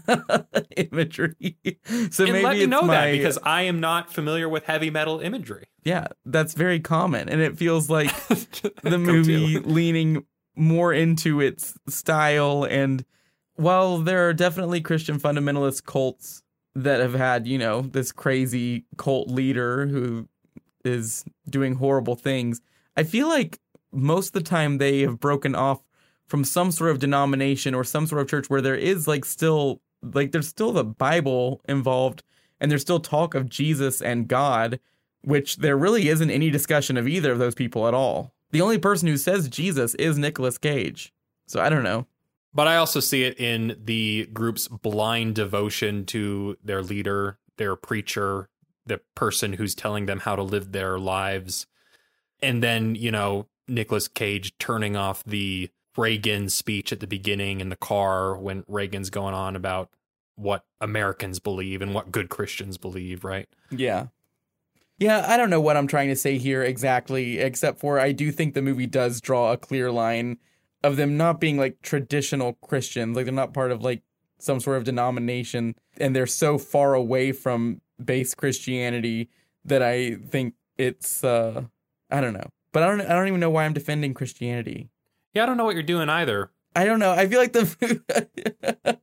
imagery. So and maybe let me it's know my, that, because I am not familiar with heavy metal imagery. Yeah, that's very common. And it feels like the movie leaning more into its style. And while there are definitely Christian fundamentalist cults that have had, you know, this crazy cult leader who is doing horrible things, I feel like most of the time they have broken off from some sort of denomination or some sort of church where there is like still like there's still the Bible involved and there's still talk of Jesus and God, which there really isn't any discussion of either of those people at all. The only person who says Jesus is Nicolas Cage. So I don't know. But I also see it in the group's blind devotion to their leader, their preacher, the person who's telling them how to live their lives. And then, you know, Nicolas Cage turning off the Reagan speech at the beginning in the car when Reagan's going on about what Americans believe and what good Christians believe, right? Yeah. Yeah, I don't know what I'm trying to say here exactly, except for I do think the movie does draw a clear line of them not being like traditional Christians. Like they're not part of like some sort of denomination, and they're so far away from base Christianity that I think it's, uh, I don't know. But I don't, I don't even know why I'm defending Christianity. Yeah, I don't know what you're doing either. I don't know. I feel like the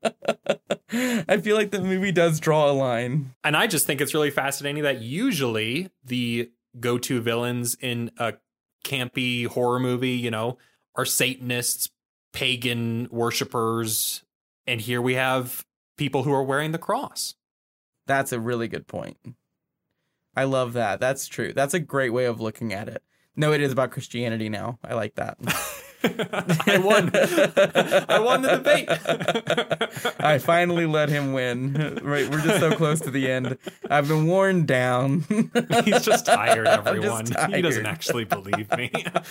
I feel like the movie does draw a line. And I just think it's really fascinating that usually the go-to villains in a campy horror movie, you know, are Satanists, pagan worshipers, and here we have people who are wearing the cross. That's a really good point. I love that. That's true. That's a great way of looking at it. No, it is about Christianity now. I like that. I won. I won the debate. I finally let him win. Right, we're just so close to the end. I've been worn down. He's just tired, everyone. Just tired. He doesn't actually believe me.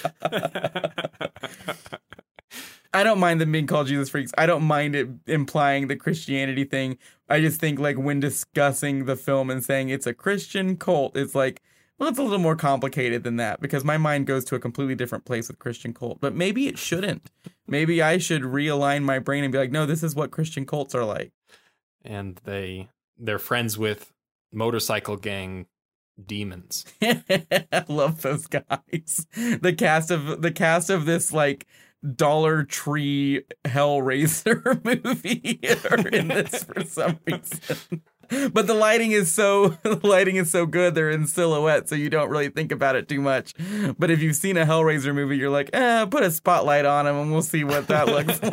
I don't mind them being called Jesus freaks. I don't mind it implying the Christianity thing. I just think like when discussing the film and saying it's a Christian cult, it's like, well, it's a little more complicated than that because my mind goes to a completely different place with Christian cult. But maybe it shouldn't. Maybe I should realign my brain and be like, no, this is what Christian cults are like. And they, they're friends with motorcycle gang demons. I love those guys. The cast of the cast of this like Dollar Tree Hellraiser movie are in this for some reason. But the lighting is so the lighting is so good. They're in silhouette, so you don't really think about it too much. But if you've seen a Hellraiser movie, you're like, eh, put a spotlight on them and we'll see what that looks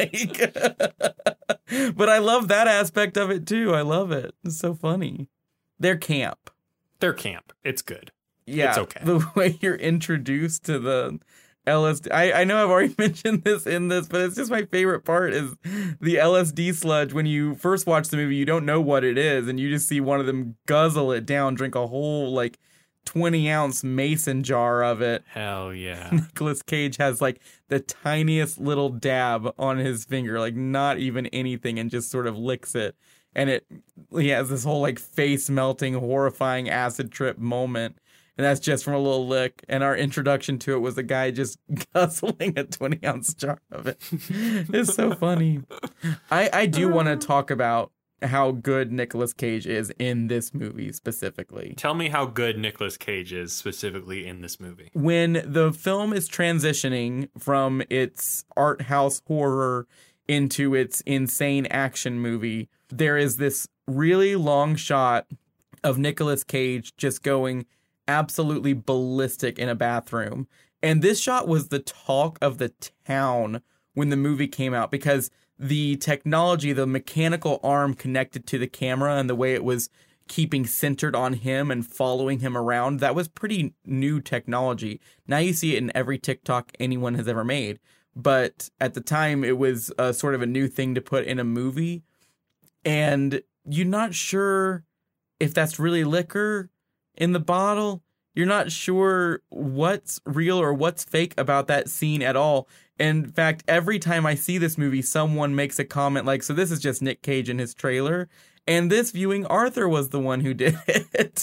like. But I love that aspect of it too. I love it. It's so funny. They're camp. They're camp. It's good. Yeah, it's okay. The way you're introduced to the L S D. I, I know I've already mentioned this in this, but it's just my favorite part is the L S D sludge. When you first watch the movie, you don't know what it is, and you just see one of them guzzle it down, drink a whole like twenty ounce mason jar of it. Hell yeah. Nicolas Cage has like the tiniest little dab on his finger, like not even anything, and just sort of licks it. And it he has this whole like face melting, horrifying acid trip moment. And that's just from a little lick. And our introduction to it was a guy just guzzling a twenty ounce jar of it. It's so funny. I, I do want to talk about how good Nicolas Cage is in this movie specifically. Tell me how good Nicolas Cage is specifically in this movie. When the film is transitioning from its art house horror into its insane action movie, there is this really long shot of Nicolas Cage just going absolutely ballistic in a bathroom. And this shot was the talk of the town when the movie came out, because the technology, the mechanical arm connected to the camera and the way it was keeping centered on him and following him around, that was pretty new technology. Now you see it in every TikTok anyone has ever made. But at the time, it was a sort of a new thing to put in a movie. And you're not sure if that's really liquor in the bottle. You're not sure what's real or what's fake about that scene at all. In fact, every time I see this movie, someone makes a comment like, so this is just Nick Cage in his trailer. And this viewing, Arthur was the one who did it.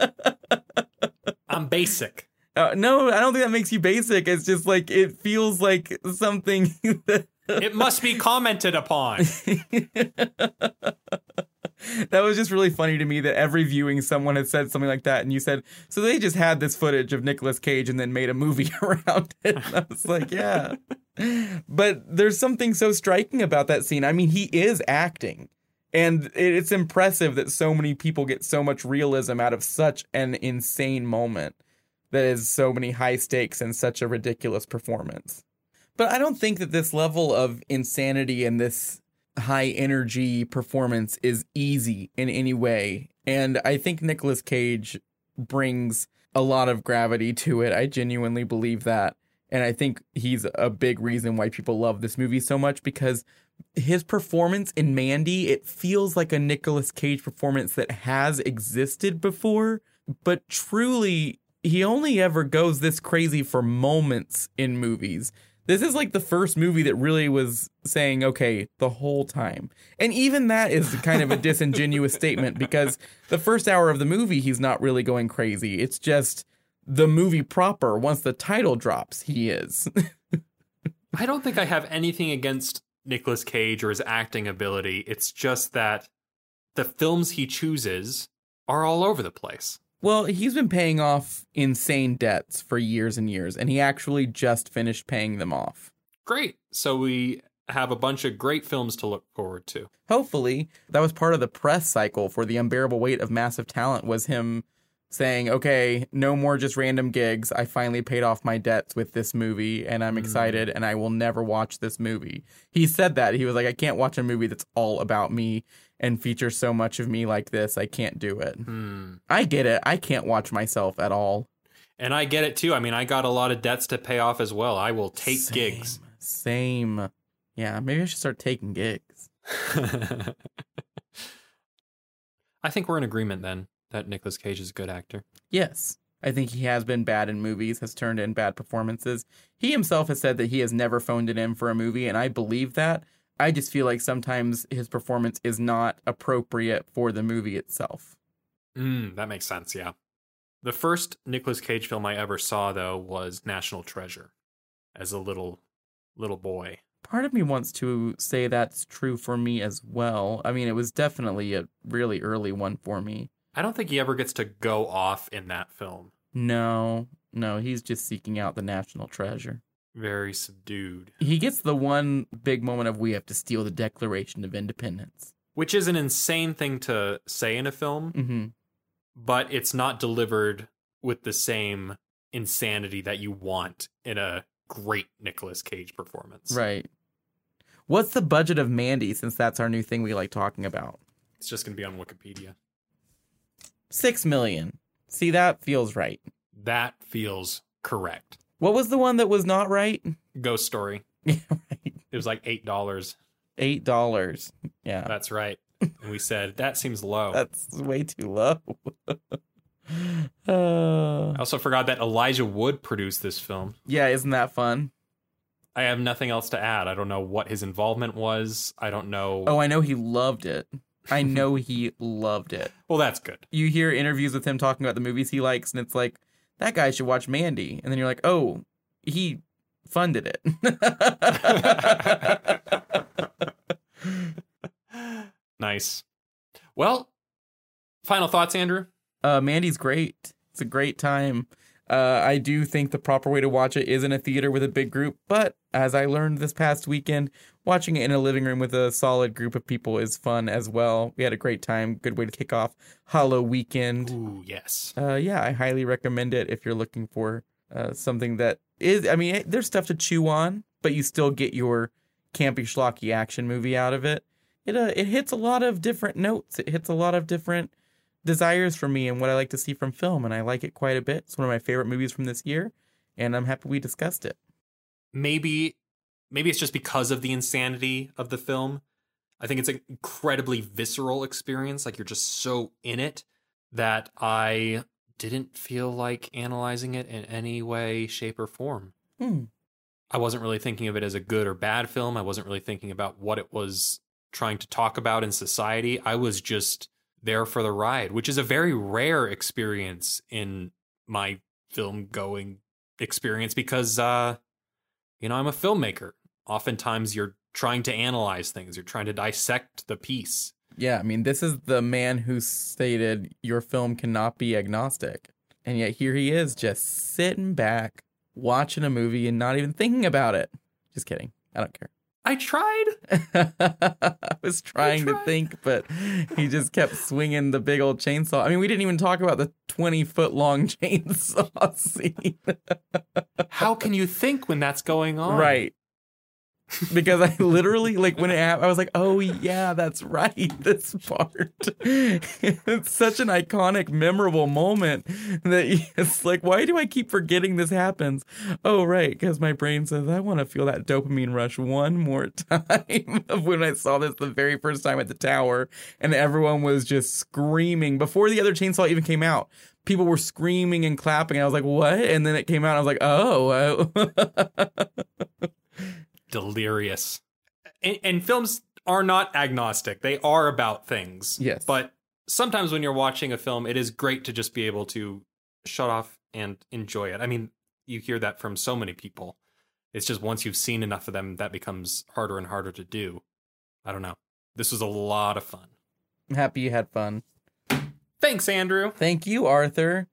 I'm basic. Uh, no, I don't think that makes you basic. It's just like, it feels like something that... It must be commented upon. That was just really funny to me that every viewing someone had said something like that, and you said, so they just had this footage of Nicolas Cage and then made a movie around it. And I was like, yeah. But there's something so striking about that scene. I mean, he is acting, and it's impressive that so many people get so much realism out of such an insane moment that is so many high stakes and such a ridiculous performance. But I don't think that this level of insanity and this high energy performance is easy in any way. And I think Nicolas Cage brings a lot of gravity to it. I genuinely believe that. And I think he's a big reason why people love this movie so much, because his performance in Mandy, it feels like a Nicolas Cage performance that has existed before, but truly he only ever goes this crazy for moments in movies. This is like the first movie that really was saying, okay, the whole time. And even that is kind of a disingenuous statement, because the first hour of the movie, he's not really going crazy. It's just the movie proper. Once the title drops, he is. I don't think I have anything against Nicolas Cage or his acting ability. It's just that the films he chooses are all over the place. Well, he's been paying off insane debts for years and years, and he actually just finished paying them off. Great. So we have a bunch of great films to look forward to. Hopefully. That was part of the press cycle for The Unbearable Weight of Massive Talent, was him saying, okay, no more just random gigs. I finally paid off my debts with this movie, and I'm excited, mm. and I will never watch this movie. He said that. He was like, I can't watch a movie that's all about me and features so much of me like this. I can't do it. Hmm. I get it. I can't watch myself at all. And I get it, too. I mean, I got a lot of debts to pay off as well. I will take same, gigs. Same. Yeah, maybe I should start taking gigs. I think we're in agreement, then, that Nicolas Cage is a good actor. Yes. I think he has been bad in movies, has turned in bad performances. He himself has said that he has never phoned it in for a movie, and I believe that. I just feel like sometimes his performance is not appropriate for the movie itself. Mm, that makes sense, yeah. The first Nicolas Cage film I ever saw, though, was National Treasure, as a little little boy. Part of me wants to say that's true for me as well. I mean, it was definitely a really early one for me. I don't think he ever gets to go off in that film. No, no, he's just seeking out the national treasure. Very subdued. He gets the one big moment of, we have to steal the Declaration of Independence. Which is an insane thing to say in a film, mm-hmm. but it's not delivered with the same insanity that you want in a great Nicolas Cage performance. Right. What's the budget of Mandy, since that's our new thing we like talking about? It's just going to be on Wikipedia. Six million. See, that feels right. That feels correct. What was the one that was not right? Ghost Story. Yeah, right. It was like eight dollars. Eight dollars. Yeah. That's right. And we said, that seems low. That's way too low. Uh, I also forgot that Elijah Wood produced this film. yeah, isn't that fun? I have nothing else to add. I don't know what his involvement was. I don't know. Oh, I know he loved it. I know he loved it. Well, that's good. You hear interviews with him talking about the movies he likes, and it's like, that guy should watch Mandy. And then you're like, oh, he funded it. Nice. Well, final thoughts, Andrew? Uh, Mandy's great. It's a great time. Uh, I do think the proper way to watch it is in a theater with a big group, but as I learned this past weekend, watching it in a living room with a solid group of people is fun as well. We had a great time. Good way to kick off Hollow Weekend. Ooh, yes. Uh, yeah, I highly recommend it if you're looking for uh, something that is, I mean, it, there's stuff to chew on, but you still get your campy schlocky action movie out of it. It uh, it hits a lot of different notes. It hits a lot of different desires for me and what I like to see from film, and I like it quite a bit. It's one of my favorite movies from this year, and I'm happy we discussed it. Maybe, maybe it's just because of the insanity of the film. I think it's an incredibly visceral experience. Like, you're just so in it that I didn't feel like analyzing it in any way, shape, or form. Hmm. I wasn't really thinking of it as a good or bad film. I wasn't really thinking about what it was trying to talk about in society. I was just there for the ride, which is a very rare experience in my film going experience because, uh, you know, I'm a filmmaker. Oftentimes you're trying to analyze things. You're trying to dissect the piece. Yeah, I mean, this is the man who stated your film cannot be agnostic. And yet here he is just sitting back, watching a movie and not even thinking about it. Just kidding. I don't care. I tried. I was trying I to tried. think, but he just kept swinging the big old chainsaw. I mean, we didn't even talk about the twenty-foot-long chainsaw scene. How can you think when that's going on? Right. Because I literally, like, when it happened, I was like, oh, yeah, that's right, this part. It's such an iconic, memorable moment that it's like, why do I keep forgetting this happens? Oh, right, because my brain says, I want to feel that dopamine rush one more time of when I saw this the very first time at the tower, and everyone was just screaming. Before the other chainsaw even came out, people were screaming and clapping, and I was like, what? And then it came out, and I was like, oh, oh. Delirious. And, and films are not agnostic. They are about things. Yes. But sometimes when you're watching a film, it is great to just be able to shut off and enjoy it. I mean, you hear that from so many people. It's just once you've seen enough of them, that becomes harder and harder to do. I don't know. This was a lot of fun. I'm happy you had fun. Thanks, Andrew. Thank you, Arthur.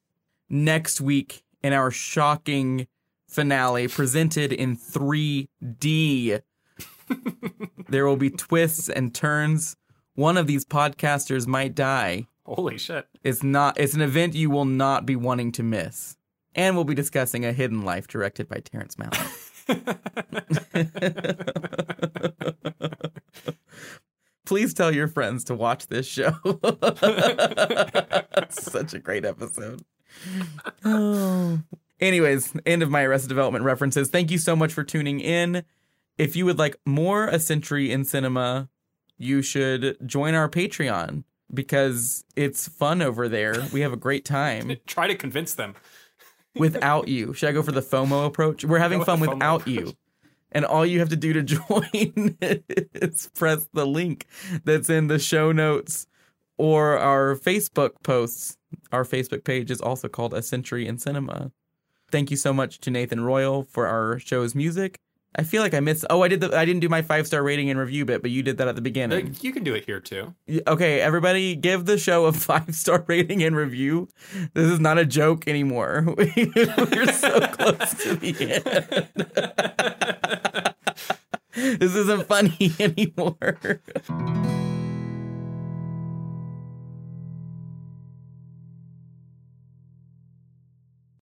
Next week, in our shocking finale presented in three D, there will be twists and turns. One of these podcasters might die. Holy shit. It's not. It's an event you will not be wanting to miss. And we'll be discussing A Hidden Life, directed by Terrence Malick. Please tell your friends to watch this show. It's such a great episode. Oh. Anyways, end of my Arrested Development references. Thank you so much for tuning in. If you would like more A Century in Cinema, you should join our Patreon because it's fun over there. We have a great time. Try to convince them. Without you. Should I go for the FOMO approach? We're having Go with fun the FOMO without approach. you. And all you have to do to join is press the link that's in the show notes or our Facebook posts. Our Facebook page is also called A Century in Cinema. Thank you so much to Nathan Royal for our show's music. I feel like I missed. Oh, I did the. I didn't do my five star rating and review bit, but you did that at the beginning. You can do it here, too. Okay, everybody, give the show a five star rating and review. This is not a joke anymore. We're so close to the end. This isn't funny anymore.